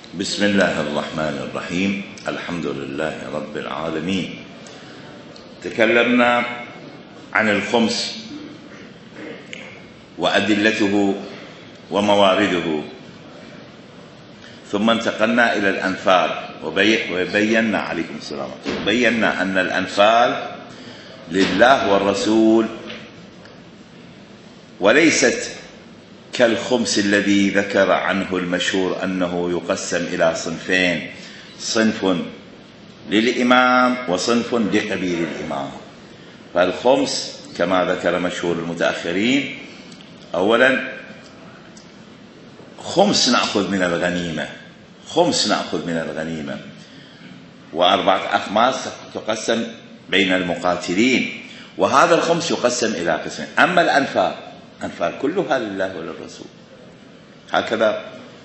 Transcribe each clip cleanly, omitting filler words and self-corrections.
بسم الله الرحمن الرحيم. الحمد لله رب العالمين. تكلمنا عن الخمس وأدلته وموارده، ثم انتقلنا إلى الأنفال وبينا عليكم السلام، بينا أن الأنفال لله والرسول، وليست كالخمس الذي ذكر عنه المشهور أنه يقسم إلى صنفين: صنف للإمام وصنف لقبيل الإمام. فالخمس كما ذكر مشهور المتأخرين، أولا خمس نأخذ من الغنيمة، خمس نأخذ من الغنيمة، وأربعة أخماس تقسم بين المقاتلين، وهذا الخمس يقسم إلى قسمين. أما الأنفال كلها لله وللرسول. هكذا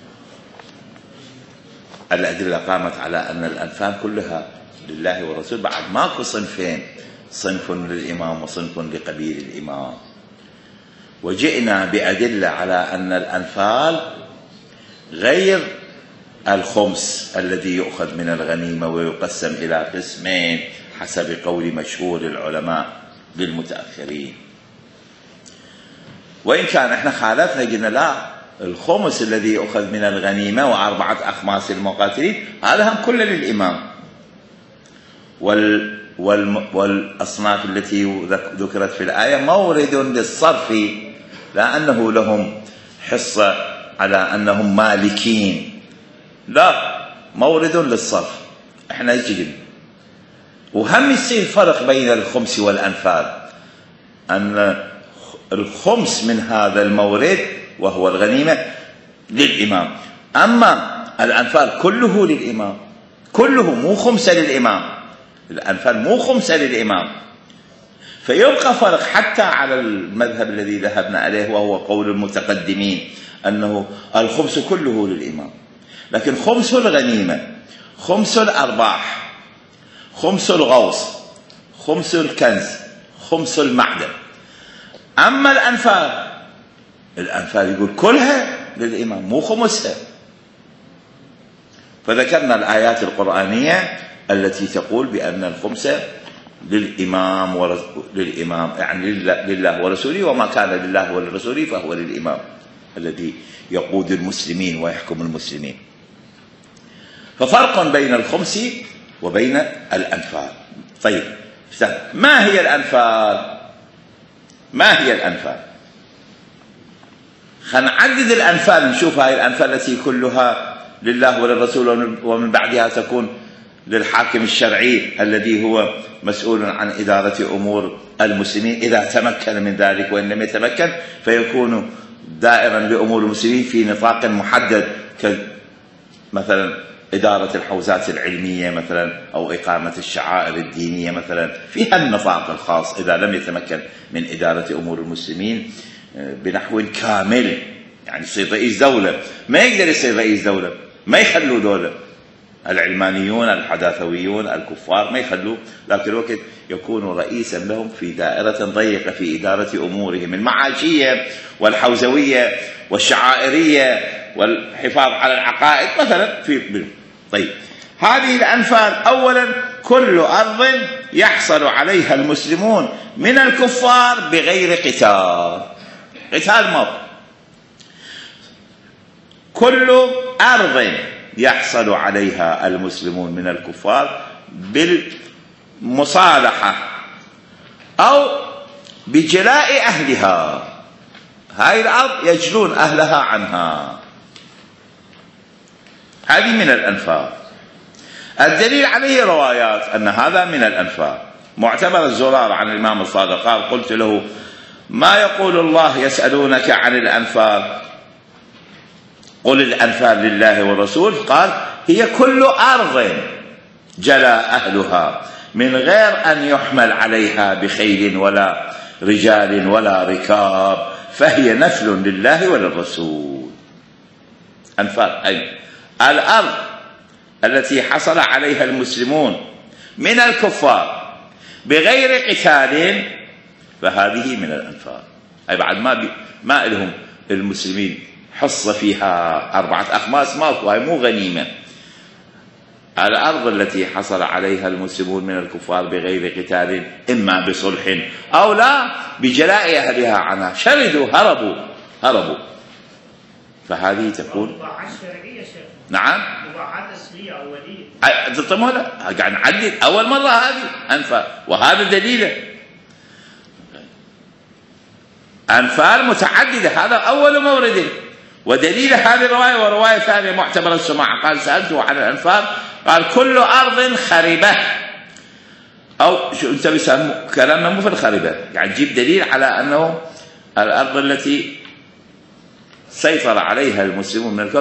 الأدلة قامت على أن الأنفال كلها لله والرسول، بعد ماكو صنفين: صنف للإمام وصنف لقبيل الإمام. وجئنا بأدلة على أن الأنفال غير الخمس الذي يؤخذ من الغنيمة ويقسم إلى قسمين حسب قول مشهور العلماء للمتأخرين. وإن كان احنا خالفنا، قلنا لا، الخمس الذي يؤخذ من الغنيمة وأربعة أخماس المقاتلين هذا هم كله للإمام، والأصناف التي ذكرت في الآية مورد للصرف، لأنه لهم حصة على أنهم مالكين، لا، مورد للصرف. احنا يجي وهم يصير فرق بين الخمس والأنفال، أن الخمس من هذا المورد وهو الغنيمة للإمام، أما الأنفال كله للإمام، كله، مو خمسة للإمام، الأنفال مو خمسة للإمام. فيبقى فرق حتى على المذهب الذي ذهبنا عليه، وهو قول المتقدمين أنه الخمس كله للإمام، لكن خمس الغنيمة، خمس الأرباح، خمس الغوص، خمس الكنز، خمس المعدن. أما الأنفال يقول كلها للإمام، مو خمسها. فذكرنا الآيات القرآنية التي تقول بأن الخمس للإمام للإمام، يعني لله ورسوله، وما كان لله ولرسوله فهو للإمام الذي يقود المسلمين ويحكم المسلمين. ففرق بين الخمس وبين الأنفال. طيب، ما هي الأنفال؟ ما هي الأنفال؟ خلينا نعدد الأنفال، نشوف هاي الأنفال التي كلها لله وللرسول، ومن بعدها تكون للحاكم الشرعي الذي هو مسؤول عن إدارة أمور المسلمين إذا تمكن من ذلك، وإن لم يتمكن فيكون دائرا لأمور المسلمين في نطاق محدد، كمثلا إدارة الحوزات العلمية مثلا، أو إقامة الشعائر الدينية مثلا، في النطاق الخاص إذا لم يتمكن من إدارة أمور المسلمين بنحو كامل. يعني يصير رئيس دولة، ما يقدر يصير رئيس دولة، ما يخلوا دولة، العلمانيون الحداثويون الكفار ما يخلوه، لكن الوقت يكون رئيسا لهم في دائرة ضيقة في إدارة أمورهم المعاشية والحوزوية والشعائرية والحفاظ على العقائد مثلا طيب، هذه الأنفال أولا كل أرض يحصل عليها المسلمون من الكفار بغير قتال مر. كل أرض يحصل عليها المسلمون من الكفار بالمصالحة أو بجلاء أهلها، هاي الأرض يجلون أهلها عنها، هذه من الأنفال. الدليل عليه روايات أن هذا من الأنفال. معتبر الزرار عن الإمام الصادق قال: قلت له: ما يقول الله يسألونك عن الأنفال؟ قل: الأنفال لله والرسول. قال: هي كل أرض جلا أهلها من غير أن يحمل عليها بخيل ولا رجال ولا ركاب، فهي نفل لله وللرسول. أنفال أي الأرض التي حصل عليها المسلمون من الكفار بغير قتال، فهذه من الأنفال. أي بعد ما لهم المسلمين حصة فيها 4 أخماس ماكو، هاي مو غنيمة. الأرض التي حصل عليها المسلمون من الكفار بغير قتال إما بصلح أو لا بجلاء أهلها عنها، شردوا هربوا، فهذه تكون مباحات شرعية شيخ. نعم مباحات أصلية أولية. طيب لا قاعد نعدل أول مرة هذه أنفال، وهذا دليله أنفال متعددة، هذا أول مورد. ودليل هذه الرواية ورواية ثانية معتبرة السماع، قال سألته عن الأنفال قال كل أرض خربة، أو شو أنت بيسموا كلامنا مو في الخربة، يعني تجيب دليل على أنه الأرض التي سيطر عليها المسلمون من الكفار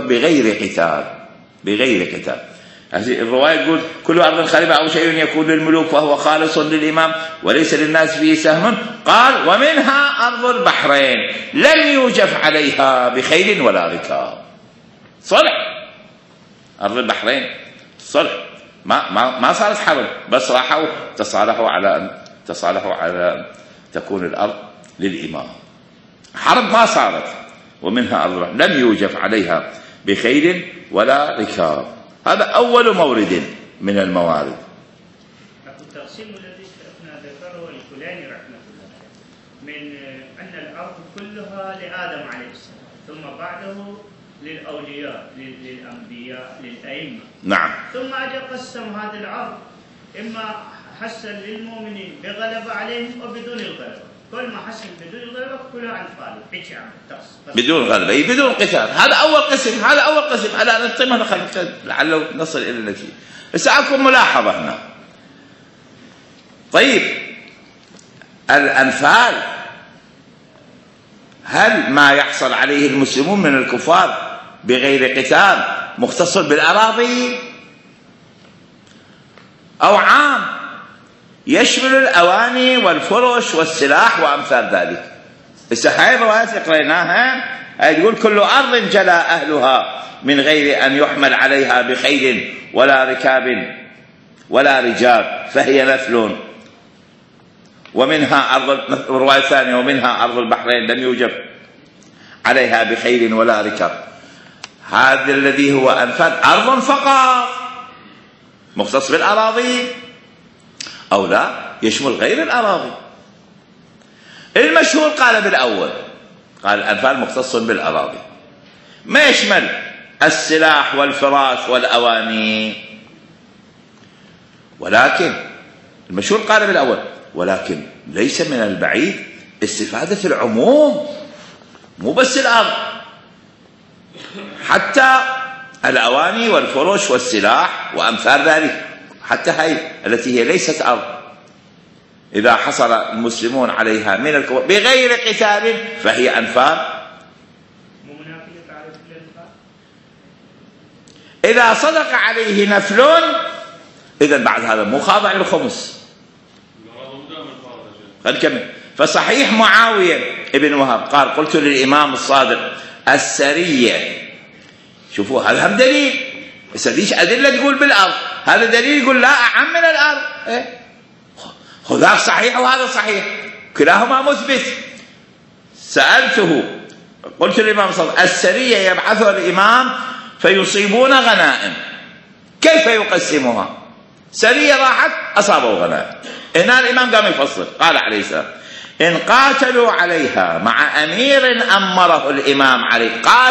بغير قتال. هذه الرواية تقول كل أرض خربة أو شيء يكون للملوك فهو خالص للإمام وليس للناس فيه سهم. قال ومنها أرض البحرين لم يوجف عليها بخيل ولا ركاب. صلح أرض البحرين صلح، ما صارت حرب، بس راحوا تصالحوا على أن تكون الأرض للإمام. حرب ما صارت. ومنها أرض لم يوجف عليها بخيل ولا ركاب. هذا أول مورد من الموارد. التقسيم الذي شيخنا ذكره الكلاني رحمه الله من أن الأرض كلها لآدم عليه السلام، ثم بعده للأولياء للأنبياء للأئمة. نعم. ثم أجى قسم هذه الأرض إما حسن للمؤمنين بغلبة عليهم وبدون الغلبة. كل ما حسن بدون الغلبة كلها أنفال حكي عن بدون غلبة بدون قتال. هذا أول قسم. على نتمنى لعله نصل إلى النتيجة. بس أكون ملاحظة هنا. طيب الأنفال هل ما يحصل عليه المسلمون من الكفار بغير قتال مختص بالأراضي أو عام يشمل الأواني والفرش والسلاح وأمثال ذلك؟ هاي الروايات اللي قريناها تقول كل أرض جلى أهلها من غير أن يحمل عليها بخيل ولا ركاب ولا رجال فهي نفل. ومنها أرض الرواية الثانية ومنها أرض البحرين لم يوجب عليها بخيل ولا ركاب. هذا الذي هو أنفال أرض فقط مختص بالأراضي أو لا يشمل غير الأراضي. المشهور قال بالأول، قال الأنفال مختص بالأراضي ما يشمل السلاح والفراش والأواني، ولكن المشهور قال بالأول ولكن ليس من البعيد استفادة العموم مو بس الأرض، حتى الأواني والفرش والسلاح وأمثال ذلك، حتى هي التي هي ليست أرض إذا حصل المسلمون عليها من الكفار بغير قتال فهي أنفال. إذا صدق عليه نفل إذن بعد هذا مو خاضع للخمس. نكمل. فصحيح معاوية ابن وهب قال قلت للإمام الصادق السرية. شوفوا هذا هم دليل، بس ليش أدلة تقول بالأرض؟ هذا دليل يقول لا أعم من الأرض. هذا صحيح وهذا صحيح كلاهما مثبت. سألته قلت للإمام الصادق السرية يبعثها الإمام فيصيبون غنائم كيف يقسمها؟ سرية راحت أصابوا غنائم. هنا الإمام قام يفصل قال عليه السلام إن قاتلوا عليها مع أمير أمره الإمام عليه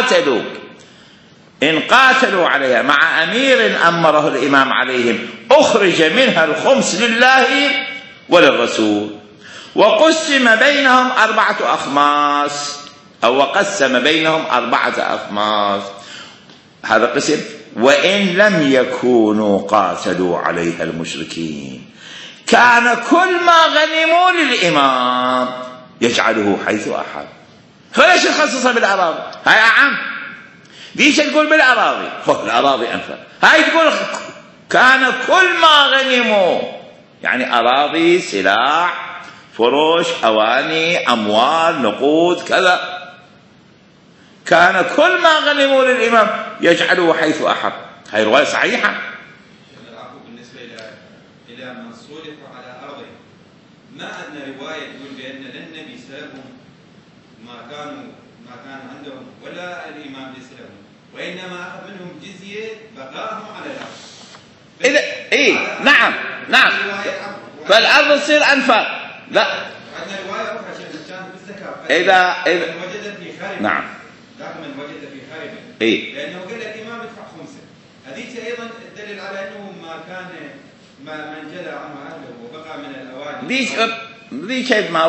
إن قاتلوا عليها مع أمير أمره الإمام عليهم أخرج منها الخمس لله وللرسول وقسم بينهم 4 أخماس أو وقسم بينهم 4 أخماس. هذا قسم وإن لم يكونوا قاتلوا عليها المشركين كان كل ما غنموا للإمام يجعله حيث أحب. فليش تخصصها بالأراضي؟ هاي أعم. ليش تقول بالأراضي؟ الأراضي أنفع. هاي تقول كان كل ما غنموا، يعني أراضي سلاح فروش أواني أموال نقود كذا، كان كل ما غنموا للإمام يجعله حيث أحب. هاي رواية صحيحة. بالنسبة إلى من صلحوا على أرضه ما أن رواية تقول بأن النبي سلبهم ما ما كان عندهم ولا الإمام ليس لهم، وإنما أخذ منهم جزية بقاهم على الأرض. إذا نعم فالأرض تصير أنفال. لا عندنا رواية أخرى كان بالزكاة إذا من وجد في خاربة. نعم من وجد في خاربة. لأنه قال الإمام يدفع خمسة. هذه أيضا الدليل على أنه ما كان من جلى عنه أهله وبقى من الأوادي. ذي شيء ما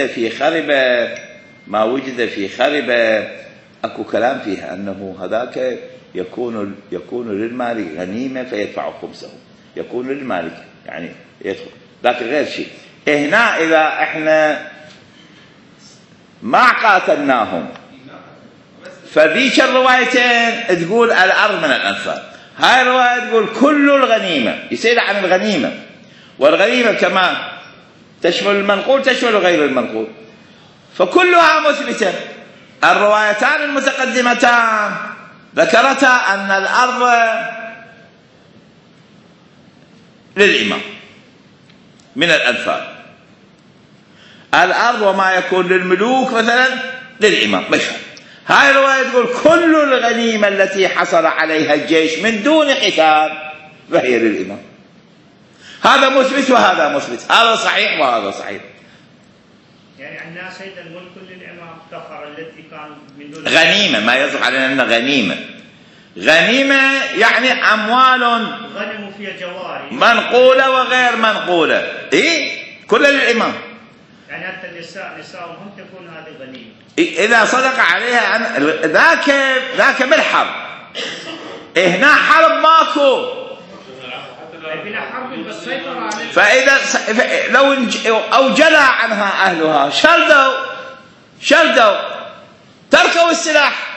وجد في خربة أكو كلام فيها أنه هذاك يكون للمالك غنيمة فيدفع خمسه، يكون للمالك يعني يدخل، لكن غير شيء. هنا إذا إحنا ما قاتلناهم فذيك الروايتين تقول الأرض من الأنفال، هاي الرواية تقول كل الغنيمة، يصير عن الغنيمة، والغنيمة كما تشمل المنقول تشمل غير المنقول، فكلها مثبتة. الروايتان المتقدمتان ذكرتا أن الأرض للإمام من الأنفال، الأرض وما يكون للملوك مثلا للإمام مثلا. هاي الرواية تقول كل الغنيمة التي حصل عليها الجيش من دون قتال فهي للإمام. هذا مثبت وهذا مثبت، هذا صحيح وهذا صحيح. يعني عندنا سيد الملك للإمام كفر التي كان من دون غنيمة، ما يصح علينا أنها غنيمة يعني أموال غنموا فيها جواري منقولة وغير منقولة، كل للإمام. يعني حتى نساءهم تكون هذه غنيمة إذا صدق عليها ذاك بالحرب. هنا حرب ماكو، فإذا لو أو جلى عنها أهلها شردوا تركوا السلاح،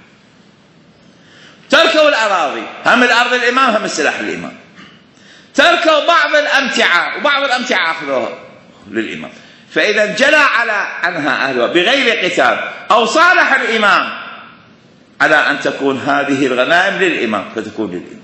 تركوا الأراضي، هم الأرض الإمام هم السلاح الإمام، تركوا بعض الأمتعة وبعض الأمتعة أخذوها للإمام. فإذا جلى عنها أهلها بغير قتال أو صالح الإمام على أن تكون هذه الغنائم للإمام فتكون للإمام.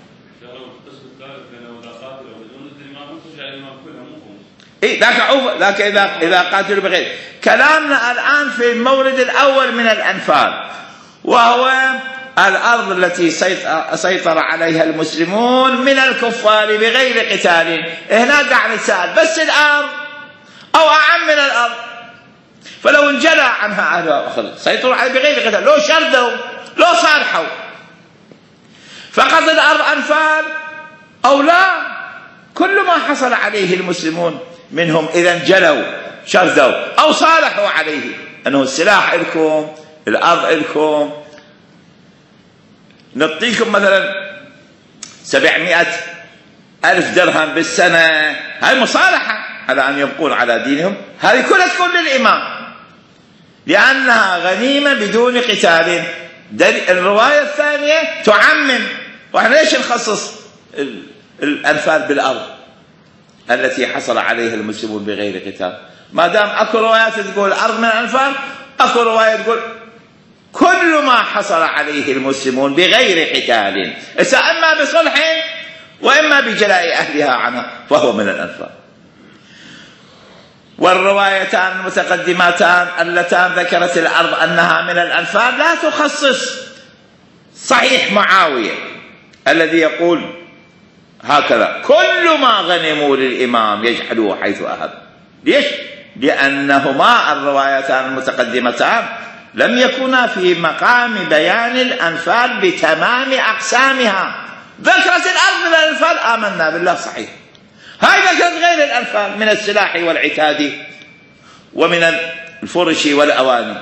ذاك إذا قاتلوا بغير. كلامنا الآن في المورد الأول من الأنفال، وهو الأرض التي سيطر عليها المسلمون من الكفار بغير قتال. هنا قاعد نسأل بس الأرض أو أعم من الأرض، فلو انجلى عنها أهلها سيطروا عليها بغير قتال، لو شردوا لو صارحوا فقط الأرض أنفال أو لا، كل ما حصل عليه المسلمون منهم إذا انجلوا شردوا أو صالحوا عليه أنه السلاح لكم، الأرض لكم، نعطيكم مثلا 700,000 درهم بالسنة، هاي مصالحة على أن يبقون على دينهم، هذه كلها تكون للإمام لأنها غنيمة بدون قتال. الرواية الثانية تعمم، وإحنا ليش نخصص الأنفال بالأرض التي حصل عليها المسلمون بغير قتال؟ ما دام أكو روايات تقول الأرض من الأنفال، أكو رواية تقول كل ما حصل عليه المسلمون بغير قتال، إما بصلح وإما بجلاء أهلها عنها فهو من الأنفال. والروايتان المتقدمتان اللتان ذكرت الأرض أنها من الأنفال لا تخصص صحيح معاوية الذي يقول هكذا كل ما غنموا للإمام يجعلوه حيث أهب. ليش؟ لأنهما الروايتان المتقدمتان لم يكونا في مقام بيان الأنفال بتمام أقسامها. ذكرت الأرض من الأنفال آمنا بالله صحيح، هاي ذكرت غير الأنفال من السلاح والعتاد ومن الفرش والأواني.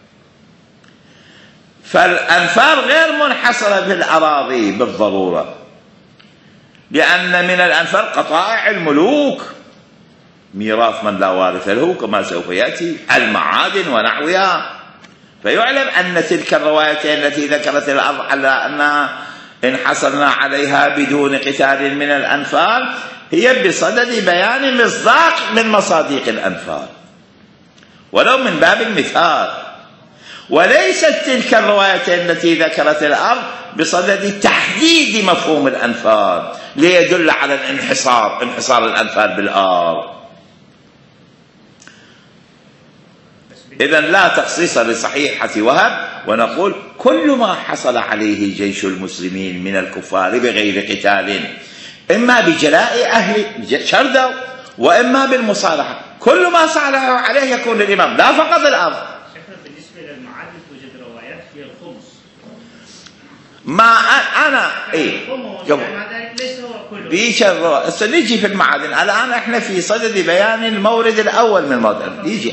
فالأنفال غير منحصرة بالأراضي بالضرورة، لأن من الأنفال قطائع الملوك، ميراث من لا وارث له كما سوف يأتي، المعادن ونحوها. فيعلم أن تلك الروايتين التي ذكرت الأرض على أنها انحصرنا عليها بدون قتال من الأنفال هي بصدد بيان مصداق من مصادق الأنفال ولو من باب المثال، وليست تلك الروايتين التي ذكرت الأرض بصدد تحديد مفهوم الأنفال ليدل على انحصار الأنفال بالأرض. بس إذن لا تخصيص لصحيحة وهب، ونقول كل ما حصل عليه جيش المسلمين من الكفار بغير قتال، إما بجلاء أهل شردو وإما بالمصالحة، كل ما صالحوا عليه يكون للإمام، لا فقط الأرض. بالنسبة للمعادن توجد روايات في الخمس. ما أنا بيش نيجي في المعادن. الآن احنا في صدد بيان المورد الأول من المواد. يجي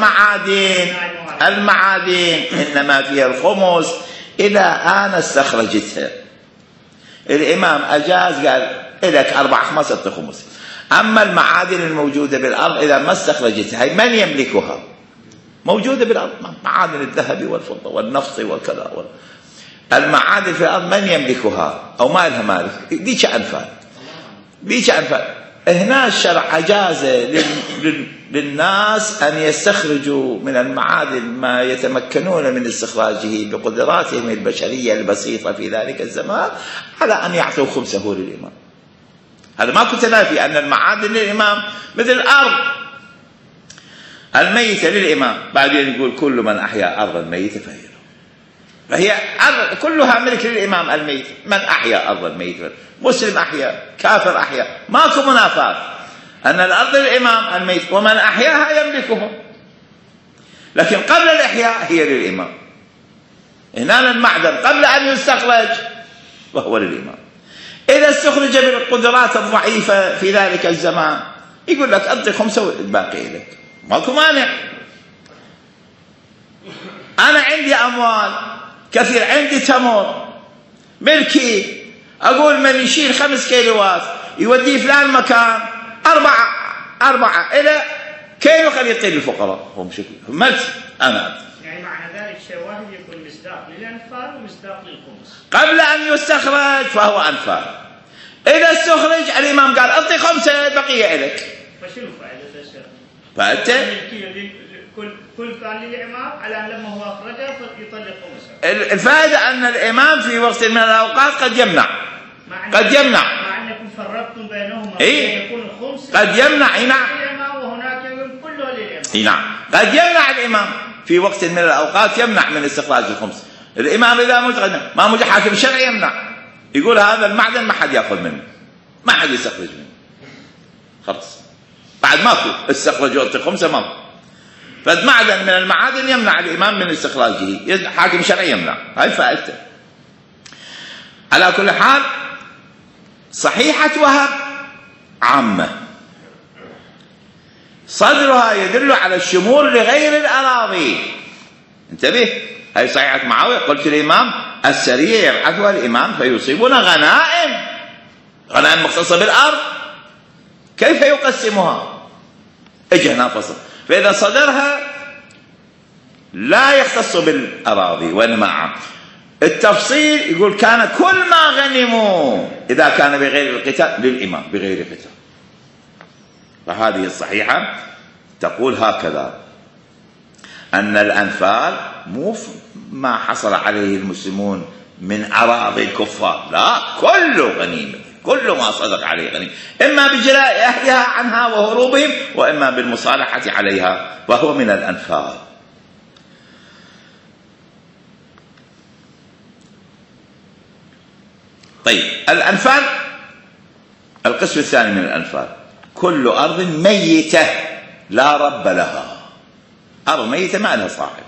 المعادن إنما فيها الخمس إذا أنا استخرجتها. الإمام أجاز قال لك 4/5 خمس. أما المعادن الموجودة بالأرض إذا ما استخرجتها من يملكها؟ موجودة بالأرض، معادن الذهب والفضة والنفط والكذا. المعادن في الأرض من يملكها أو ما لها مالك؟ ديش أنفال. هنا الشرع أجاز للناس أن يستخرجوا من المعادن ما يتمكنون من استخراجه بقدراتهم البشرية البسيطة في ذلك الزمان، على أن يعطوا خمسه للإمام. هذا ما كنت نافي أن المعادن للإمام مثل الأرض الميتة للإمام. بعدين يقول كل من أحيا أرضا ميتة فهي كلها ملك للإمام الميت. من أحيا أرضا ميتة، مسلم أحيا، كافر أحيا، ماكو منافاة أن الأرض للإمام الميت ومن أحياها يملكها، لكن قبل الإحياء هي للإمام. هنا المعدن قبل أن يستخرج وهو للإمام. إذا استخرج بالقدرات الضعيفة في ذلك الزمان يقول لك أعطي خمسة والباقي لك، ماكو مانع. أنا عندي أموال كثير، عندي تمر ملكي، أقول من يشيل 5 كيلوات يوديه فلان مكان 4 إلى كيلو خليه يعطي للفقراء، هو مش ملكي أنا. يعني معنى ذلك شيء واحد يكون مصداق للأنفال ومصداق للخمس. قبل أن يستخرج فهو أنفال. إذا استخرج الإمام قال أعطي 5 بقية إلك. فشنو فائدة الشيء؟ فائدة كل كان للإمام على أن لما هو أخرجه يطلق خمسة. الفائدة أن الإمام في وقت من الأوقات قد يمنع. مع أنكم فرقتم بينهما. يكون الخمس قد يمنع. نعم. وهناك يكون كله للإمام. نعم. قد يمنع الإمام في وقت من الأوقات، يمنع من استخراج الخمس. الإمام إذا ما موجود حاكم شرعي يمنع، يقول هذا المعدن ما حد يأخذ منه، ما حد يستخرج منه، خلاص بعد ماكو استخرجوا أعطي 5 ماكو. فالمعدن من المعادن يمنع الإمام من استخراجه، حاكم شرعي يمنع. هاي فائدته. على كل حال صحيحة وهب عامة، صدرها يدل على الشمول لغير الأراضي. انتبه، هاي صحيحة معاوية. قلت الإمام السرية يبعثها الإمام فيصيبون غنائم مختصة بالأرض، كيف يقسمها؟ اجهنا فصل. فإذا صدرها لا يختص بالأراضي وإنما عام. التفصيل يقول كان كل ما غنموا إذا كان بغير القتال للإمام بغير قتال. فهذه الصحيحة تقول هكذا، أن الأنفال مو ما حصل عليه المسلمون من أراضي الكفار، لا، كل غنيمة، كل ما صدق عليه غنيمة، إما بجلاء أهلها عنها وهروبهم وإما بالمصالحة عليها، وهو من الأنفال. طيب الأنفال القسم الثاني من الأنفال، كل أرض ميتة لا رب لها. أرض ميتة ما لها صاحب،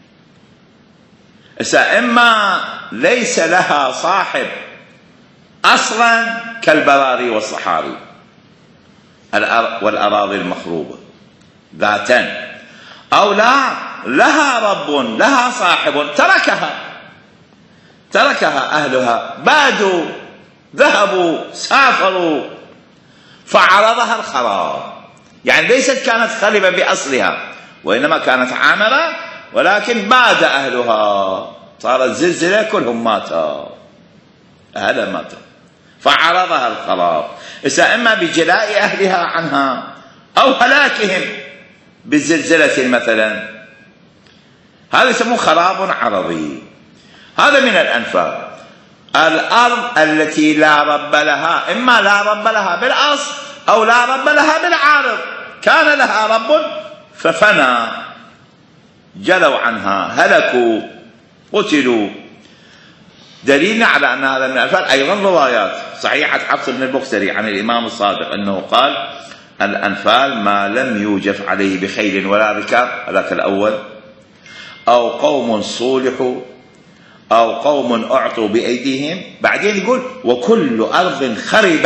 إما ليس لها صاحب أصلا كالبراري والصحاري والأراضي المخروبة ذاتا، أو لا لها رب لها صاحب تركها أهلها، بادوا ذهبوا سافروا فعرضها الخراب. يعني ليست كانت خربة بأصلها وإنما كانت عامرة، ولكن باد أهلها، صارت زلزلة كلهم ماتوا، أهلها ماتوا فعرضها الخراب. إما بجلاء أهلها عنها أو هلاكهم بالزلزلة مثلا، هذا يسموه خراب عرضي. هذا من الأنفال. الأرض التي لا رب لها، إما لا رب لها بالأصل أو لا رب لها بالعارض، كان لها رب ففنى جلوا عنها، هلكوا، قتلوا. دليلنا على أن هذا من الأنفال أيضا روايات صحيحة حفص بن البختري عن الإمام الصادق أنه قال: الأنفال ما لم يوجف عليه بخيل ولا ركاب، هذاك الأول، أو قوم صولحوا، أو قوم أعطوا بأيديهم. بعدين يقول: وكل أرض خربة.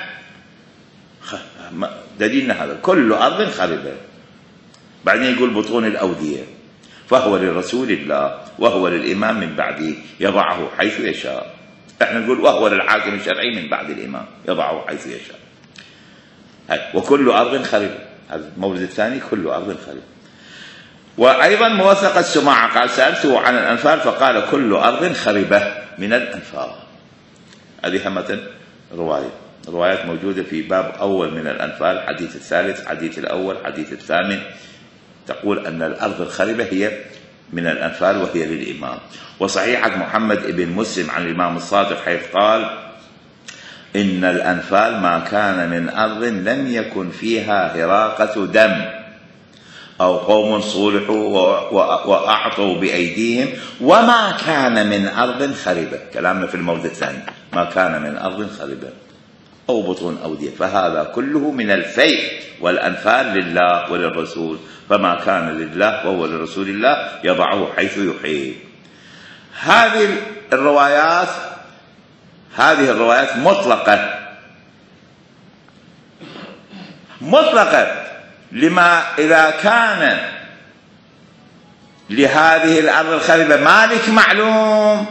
دليلنا هذا، كل أرض خربة. بعدين يقول: بطون الأودية، فهو لرسول الله وهو للإمام من بعده يضعه حيث يشاء. احنا نقول وهو للحاكم الشرعي من بعد الإمام يضعه حيث يشاء. وكل أرض خربة، هذا المورد الثاني، كل أرض خربة. وأيضا موثق السماعة قال: سألته عن الأنفال فقال: كل أرض خربة من الأنفال. هذه همة روايات موجودة في باب أول من الأنفال، حديث الثالث، حديث الأول، حديث الثامن، تقول أن الأرض الخربة هي من الأنفال وهي للإمام. وصحيحة محمد بن مسلم عن الإمام الصادق حيث قال: إن الأنفال ما كان من أرض لم يكن فيها هراقة دم، أو قوم صولحوا وأعطوا بأيديهم، وما كان من أرض خربة. كلامنا في المورد الثاني، ما كان من أرض خربة أو بطون أودية، فهذا كله من الفيء، والأنفال لله وللرسول، فما كان لله وهو لرسول الله يضعه حيث يحيي. هذه الروايات مطلقة لما إذا كان لهذه الأرض الخربة مالك معلوم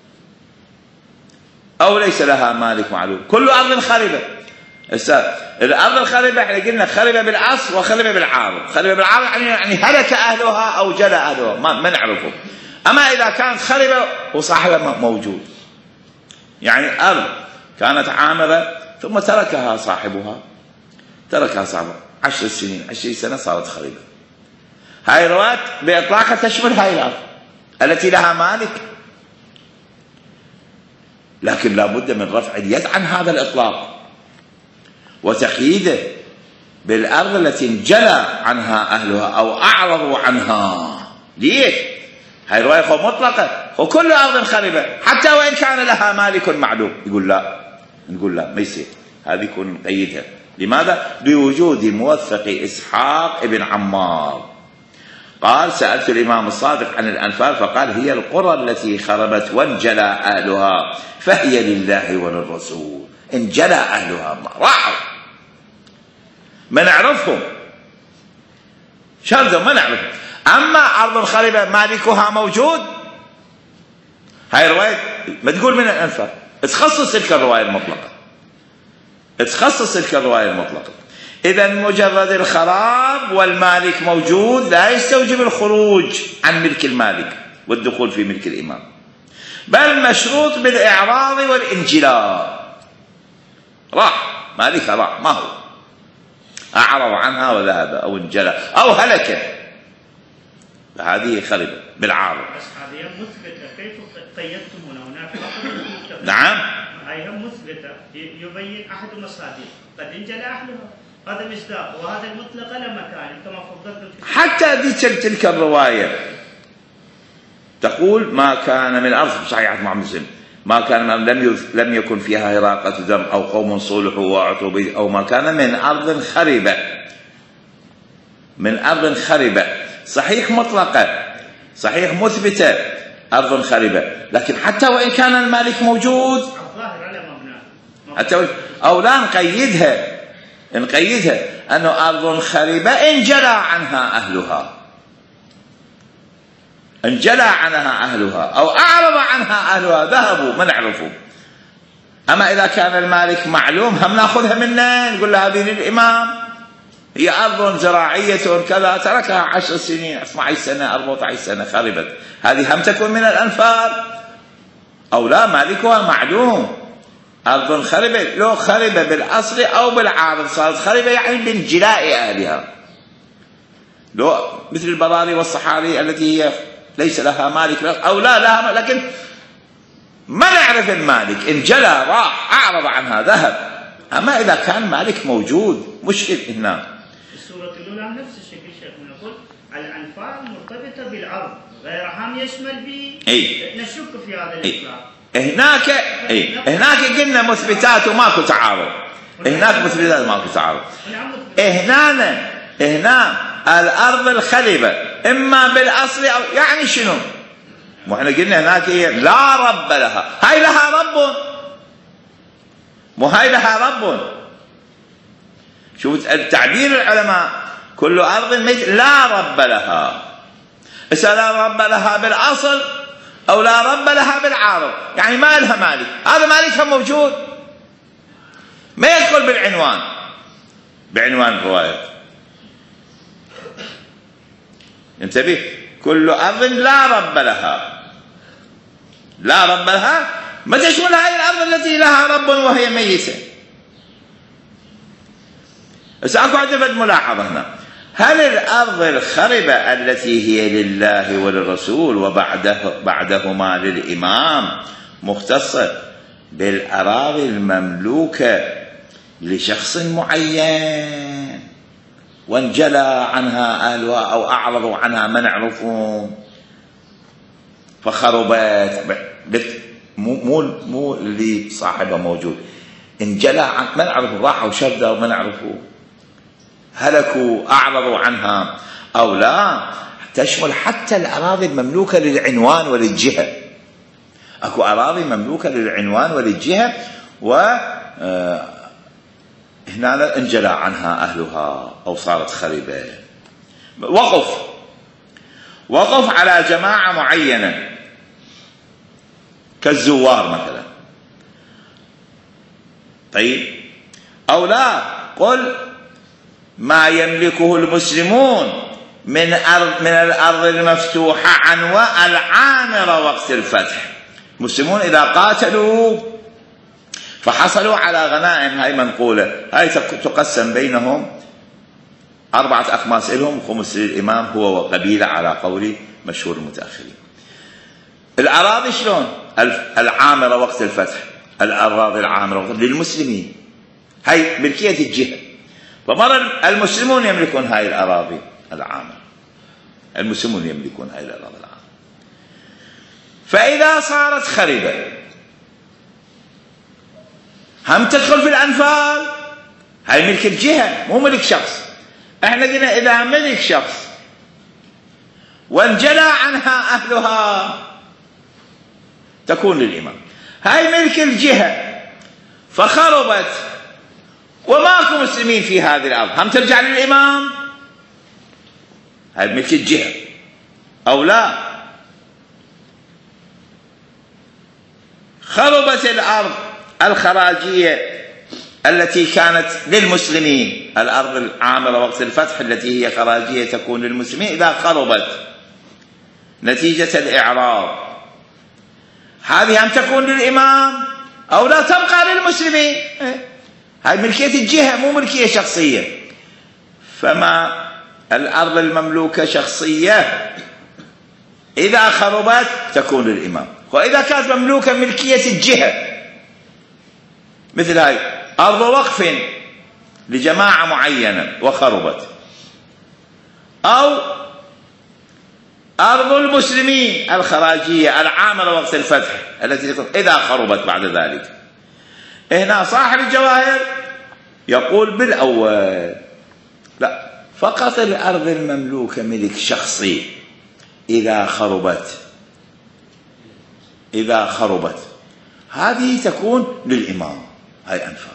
أو ليس لها مالك معلوم. كل أرض خربة. الأرض الخربة احنا قلنا خربة بالأصل وخربة بالعارض. خربة بالعارض يعني هلك أهلها أو جلى أهلها، ما نعرفه. أما إذا كانت خربة وصاحبها موجود، يعني أرض كانت عامرة ثم تركها صاحبها 10 سنين 20 سنة صارت خربة. هاي الروايات بإطلاقها تشمل هاي الأرض التي لها مالك، لكن لا بد من رفع اليد عن هذا الإطلاق وتقييده بالأرض التي انجلى عنها أهلها أو أعرضوا عنها. ليش؟ هاي الرواية مطلقة، وكل أرض خربة حتى وإن كان لها مالك معلوم. نقول لا ما يصير، هذه يكون نقيدها. لماذا؟ لوجود موثق إسحاق ابن عمار قال: سألت الإمام الصادق عن الأنفال فقال: هي القرى التي خربت وانجلى أهلها فهي لله وللرسول. انجلى أهلها، راحوا، ما نعرفهم، شردوا ما نعرفهم. أما أرض خربة مالكها موجود، هاي رواية ما تقول من الأنفال، تخصص تلك الرواية المطلقة. إذا مجرد الخراب والمالك موجود لا يستوجب الخروج عن ملك المالك والدخول في ملك الإمام، بل مشروط بالإعراض والإنجلاء. راح مالكها، راح، ما هو أعرض عنها وذهب أو انجلى أو هلك، فهذه خربة بالعارض. بس هذه مثبتة، كيف قيدتم هناك؟ نعم، هي مثبتة يبين أحد المصادر قد انجلى أهلها، هذا مصداق، وهذا المطلق لا مكان كما فضلتم. حتى دي تلك الرواية تقول: ما كان من أرض، صحيحة محمد مسلم، ما كان لم يكن فيها هراقة دم أو قوم صلحوا وأعطوا أو ما كان من أرض خربة. صحيح مطلقة، صحيح مثبتة، أرض خربة، لكن حتى وإن كان المالك موجود الظاهر على مبنى حتى أو لا نقيدها أنه أرض خربة انجلى عنها أهلها أو أعرض عنها أهلها، ذهبوا ما نعرفوا. أما إذا كان المالك معلوم هم نأخذها منه، نقول له هذه للإمام، هي أرض زراعية كذا تركها 10 سنين 12 سنة 14 سنة خربت، هذه هم تكون من الأنفال أو لا؟ مالكها معلوم. أرض خربة، لو خربة بالأصل أو بالعارض صارت خربة يعني بانجلاء أهلها، لو مثل البراري والصحاري التي هي ليس لها مالك أو لا لها، لكن ما نعرف المالك، انجلى، راح، أعرض عنها، ذهب. أما إذا كان مالك موجود مشكل هنا. السورة الأولى نفس الشكل شيخنا، نقول الأنفال مرتبطة يكتب بالعرض غير عام يشمل به نشك في هذا الإطلاق. هناك قلنا مثبتات وماكو تعارض. هناك مثبتات ماكو تعارض. هنا الأرض الخربة إما بالأصل أو يعني شنو؟ وإحنا قلنا هناك لا رب لها. هاي لها رب، هاي لها رب. شوف التعبير العلماء، كل أرض مثل لا رب لها. إذا لا رب لها بالأصل أو لا رب لها بالعارض، يعني ما لها مالك. هذا مالكها موجود، ما يدخل بعنوان الرواية. انتبه، كل أرض لا رب لها، لا رب لها ما تشمل هذه الأرض التي لها رب وهي ميتة. بس أكو عندنا ملاحظة هنا، هل الأرض الخربة التي هي لله وللرسول وبعدهما للإمام مختصة بالأراضي المملوكة لشخص معين وانجلى عنها أهلها أو أعرضوا عنها ما نعرفهم فخربت؟ مو اللي صاحبها موجود، انجلى عن ما نعرفه، راحوا شردوا وما نعرفه، هلكوا أعرضوا عنها أو لا. تشمل حتى الأراضي المملوكة للعنوان وللجهة. أكو أراضي مملوكة للعنوان وللجهة هنا انجلى عنها أهلها أو صارت خربة. وقف على جماعة معينة كالزوار مثلا، طيب، أو لا، قل ما يملكه المسلمون من الأرض المفتوحة العامرة وقت الفتح. المسلمون إذا قاتلوا فحصلوا على غنائم، هاي منقولة، هاي تقسم بينهم 4 أخماس لهم، 5 للإمام هو وقبيلة على قول مشهور المتأخرين. الأراضي شلون؟ العامرة وقت الفتح، الأراضي العامرة للمسلمين، هاي ملكية الجهة. فمرة المسلمون يملكون هاي الأراضي العامرة، المسلمون يملكون هاي الأراضي العامرة. فإذا صارت خربة هم تدخل في الأنفال، هاي ملك الجهة مو ملك شخص. احنا قلنا إذا ملك شخص وانجلى عنها أهلها تكون للإمام. هاي ملك الجهة فخربت وماكو مسلمين في هذه الأرض، هم ترجع للإمام. هاي ملك الجهة أو لا. خربت الأرض الخراجية التي كانت للمسلمين، الأرض العامرة وقت الفتح التي هي خراجية تكون للمسلمين، إذا خربت نتيجة الإعراض، هذه هم تكون للإمام أو لا تبقى للمسلمين. هاي ملكية الجهة مو ملكية شخصية. فما الأرض المملوكة شخصية إذا خربت تكون للإمام. وإذا كانت مملوكة ملكية الجهة، مثل هاي أرض وقف لجماعة معينة وخربت، أو أرض المسلمين الخراجية العامرة وقت الفتح التي تكون إذا خربت بعد ذلك، هنا صاحب الجواهر يقول بالأول لا، فقط الأرض المملوكة ملك شخصي إذا خربت هذه تكون للإمام. هاي أنفال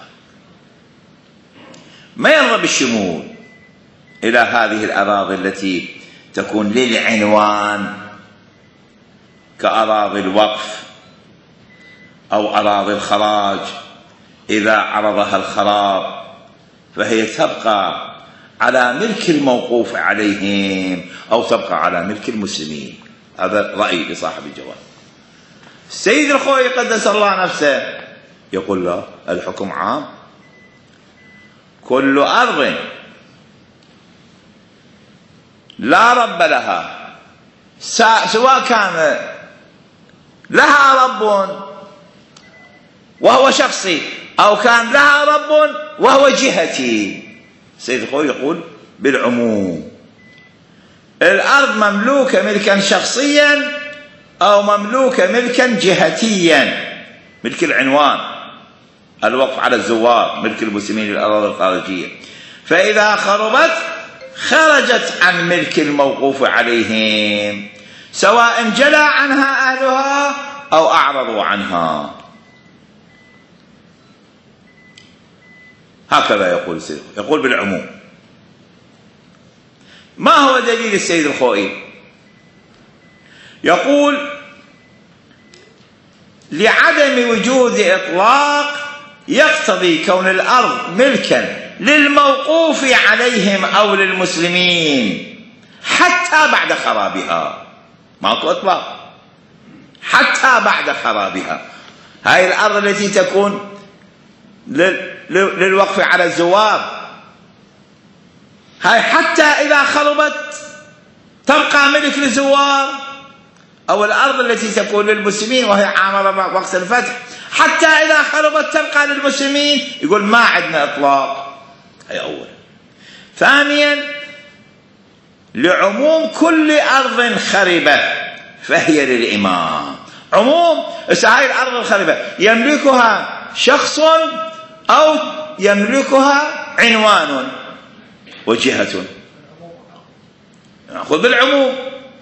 ما يرضى بالشمول إلى هذه الأراضي التي تكون للعنوان كأراضي الوقف أو أراضي الخراج. إذا عرضها الخراب فهي تبقى على ملك الموقوف عليهم أو تبقى على ملك المسلمين. هذا رأي لصاحب الجواب. السيد الخوئي قدس الله نفسه يقول له الحكم عام، كل أرض لا رب لها، سواء كان لها رب وهو شخصي أو كان لها رب وهو جهتي. السيد الخوئي يقول بالعموم الأرض مملوكة ملكا شخصيا أو مملوكة ملكا جهتيا، ملك العنوان، الوقف على الزوار، ملك المسلمين للأراضي الخارجية. فإذا خربت خرجت عن ملك الموقوف عليهم، سواء جلى عنها أهلها أو أعرضوا عنها. هكذا يقول السيد، يقول بالعموم. ما هو دليل السيد الخوئي؟ يقول لعدم وجود إطلاق يقتضي كون الأرض ملكا للموقوف عليهم أو للمسلمين حتى بعد خرابها. ماكو إطلاق حتى بعد خرابها. هاي الأرض التي تكون للوقف على الزوار، هاي حتى إذا خربت تبقى ملك للزوار، أو الأرض التي تكون للمسلمين وهي عامرة وقت الفتح حتى إذا خربت تبقى للمسلمين. يقول ما عندنا إطلاق. هي أولا. ثانيا لعموم كل أرض خربة فهي للإمام. عموم هاي الأرض الخربة يملكها شخص أو يملكها عنوان وجهة، نأخذ بالعموم.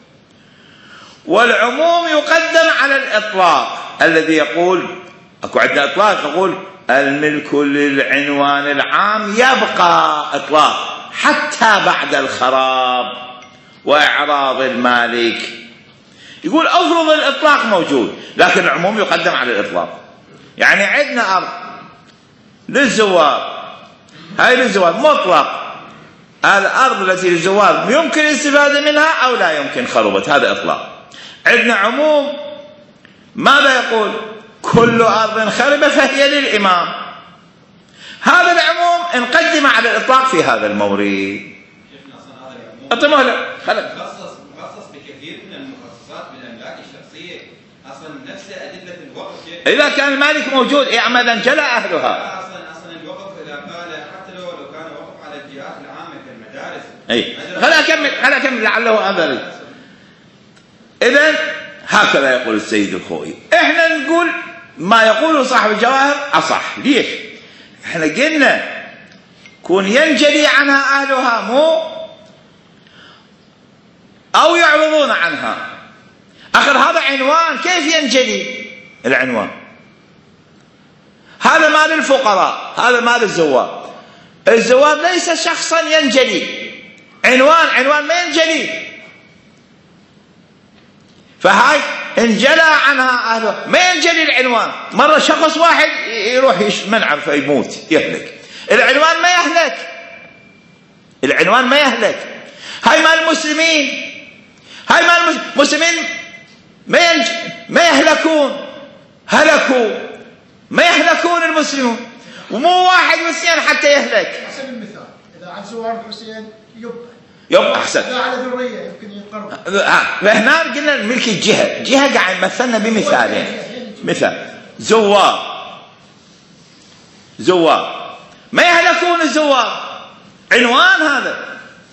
والعموم يقدم على الإطلاق الذي يقول أكو عندنا إطلاق يقول الملك للعنوان العام يبقى إطلاق حتى بعد الخراب وإعراض المالك. يقول أفرض الإطلاق موجود لكن العموم يقدم على الإطلاق. يعني عندنا أرض للزوار، هاي للزوار مطلق، الأرض التي للزوار يمكن الاستفادة منها أو لا يمكن خربت، هذا إطلاق. عندنا عموم ماذا يقول؟ كل أرض خربة فهي للإمام. هذا العموم نقدم على الإطلاق في هذا المورد. أطمع له مخصص بكثير من المخصصات بالأملاك الشخصية، أصلا نفس أدلة الوقف. إذا كان المالك موجود إعمالا جلى أهلها. أصلا الوقف إذا قال حتى لو كان وقف على الجهات العامة كالمدارس. أي خلينا أكمل لعله هذا. إذن هكذا يقول السيد الخوئي. إحنا نقول ما يقوله صاحب الجواهر أصح. ليش؟ إحنا قلنا كون ينجلي عنها أهلها مو أو يعرضون عنها. آخر هذا عنوان، كيف ينجلي العنوان؟ هذا مال الفقراء، هذا مال الزوار. الزوار ليس شخصا ينجلي، عنوان ما ينجلي. فهاي انجلى عنها أهله ما ينجلي العنوان. مرة شخص واحد يروح منعر فيموت يهلك، العنوان ما يهلك. هاي مال المسلمين، هاي مال المسلمين ما يهلكون، هلكوا ما يهلكون المسلمون، ومو واحد مسلم حتى يهلك. حسب المثال إذا عن زوار الحسين يبقى أحسن. إذا على ذرية يمكن يقرب. فهنا قلنا الملك الجهة قاعد مثلنا بمثالين. مثال زوار ما يهلكون الزوار، عنوان هذا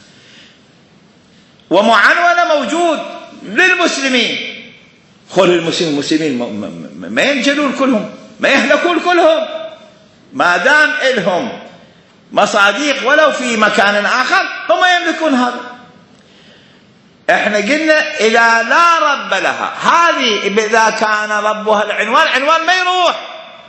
ومعنونة موجود للمسلمين. خل المسلمين ما ينجلون كلهم، ما يهلكون كلهم، ما دام إلهم مصاديق ولو في مكان آخر هم يملكون هذا. احنا قلنا إذا لا رب لها، هذه إذا كان ربها العنوان ما يروح.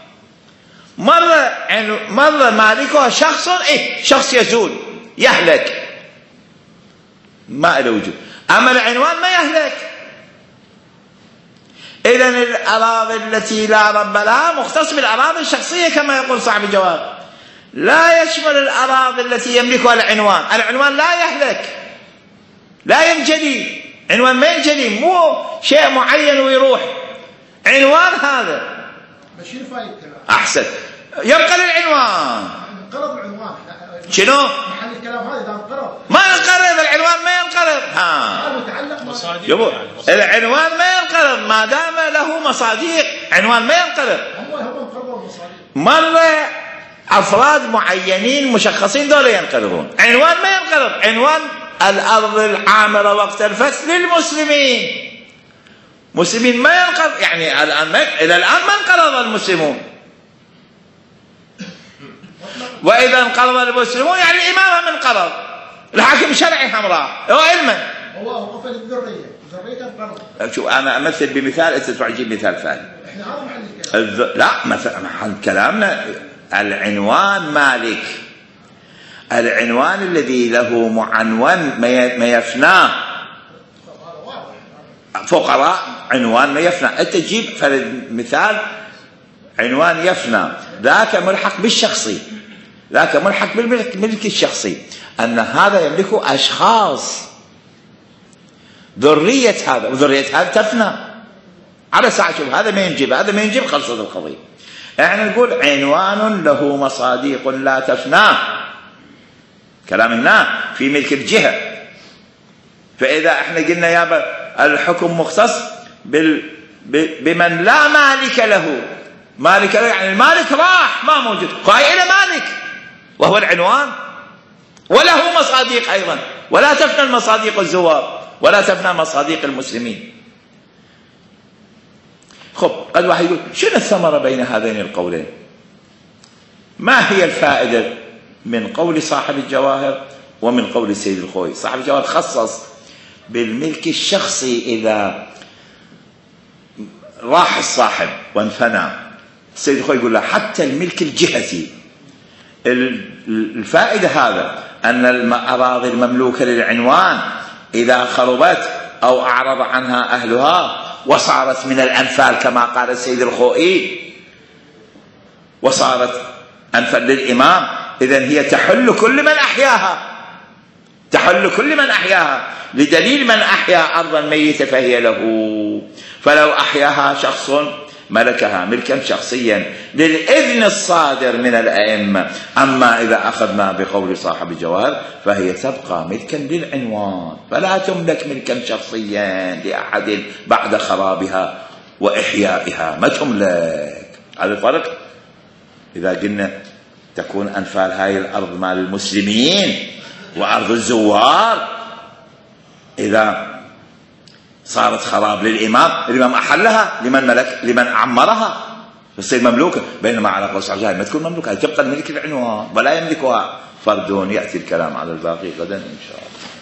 مرة مالكها شخص يزول يهلك ما له وجود، أما العنوان ما يهلك. إذن الأراضي التي لا رب لها مختص بالأراضي الشخصية كما يقول صاحب الجواب، لا يشمل الأراضي التي يملكها العنوان لا يهلك، لا ينجلي. عنوان ما ينجلي، مو شيء معين ويروح، عنوان هذا. بشير فايد أحسن، يبقى للعنوان. انقرض العنوان. شنو؟ محل الكلام هذا إذا انقرض. ما ينقرض العنوان، ما ينقرض. متعلق العنوان ما ينقرض ما دام له مصاديق، عنوان ما ينقرض. هم انقرضوا المصاديق. مرة أفراد معينين مشخصين دول ينقرضون، عنوان ما ينقرض. عنوان الأرض العامرة وقت الفتح للمسلمين. مسلمين ما ينقرض، يعني إلى الآن ما انقرض المسلمون، وإذا انقرض المسلمون يعني الإمامة منقرض، الحاكم الشرعي حمراء هو علما. هو قفل الذرية انقرض. شوف أنا أمثل بمثال، أنت تروح تجيب مثال ثاني. إحنا هذا محل الكلام. لا محل كلامنا العنوان مالك، العنوان الذي له معنون ما يفناه، فقراء عنوان ما يفنى. أنت تجيب مثال عنوان يفنى، ذاك ملحق بالشخصي، ذاك ملحق بالملك الشخصي، أن هذا يملكه أشخاص، ذرية هذا وذرية هذا تفنى على ساعة. شوف هذا ما ينجب، هذا ما ينجب، خلصت القضية. يعني نقول عنوان له مصاديق لا تفناه، كلام هنا في ملك الجهة. فإذا احنا قلنا يا الحكم مختص بمن لا مالك له، مالك له يعني المالك راح ما موجود، قائل مالك وهو العنوان، وله مصاديق أيضا، ولا تفنى المصاديق الزوار ولا تفنى مصاديق المسلمين. خب قد واحد يقول شنو الثمرة بين هذين القولين؟ ما هي الفائدة من قول صاحب الجواهر ومن قول السيد الخوئي؟ صاحب الجواهر خصص بالملك الشخصي إذا راح الصاحب وانفنى، السيد الخوئي يقول له حتى الملك الجهتي. الفائدة هذا أن الأراضي المملوكة للعنوان إذا خربت أو أعرض عنها أهلها وصارت من الأنفال كما قال السيد الخوئي، وصارت أنفال للإمام، إذن هي تحل كل من أحياها، تحل كل من أحياها، لدليل من أحيا أرضا ميتة فهي له. فلو أحياها شخص ملكها ملكا شخصيا للإذن الصادر من الأئمة. أما إذا أخذنا بقول صاحب الجواهر فهي تبقى ملكا للعنوان، فلا تملك ملكا شخصيا لأحد بعد خرابها وإحيائها، ما تملك. هذا الفرق. إذا قلنا تكون أنفال هاي الأرض مال المسلمين وأرض الزوار، إذا صارت خراب للإمام، الإمام أحلها لمن ملك، لمن عمرها تصير مملوكة. بينما على قول صاحب الجواهر ما تكون مملوكة، تبقى الملك العنوان ولا يملكها فرد. يأتي الكلام على الباقي غدا إن شاء الله.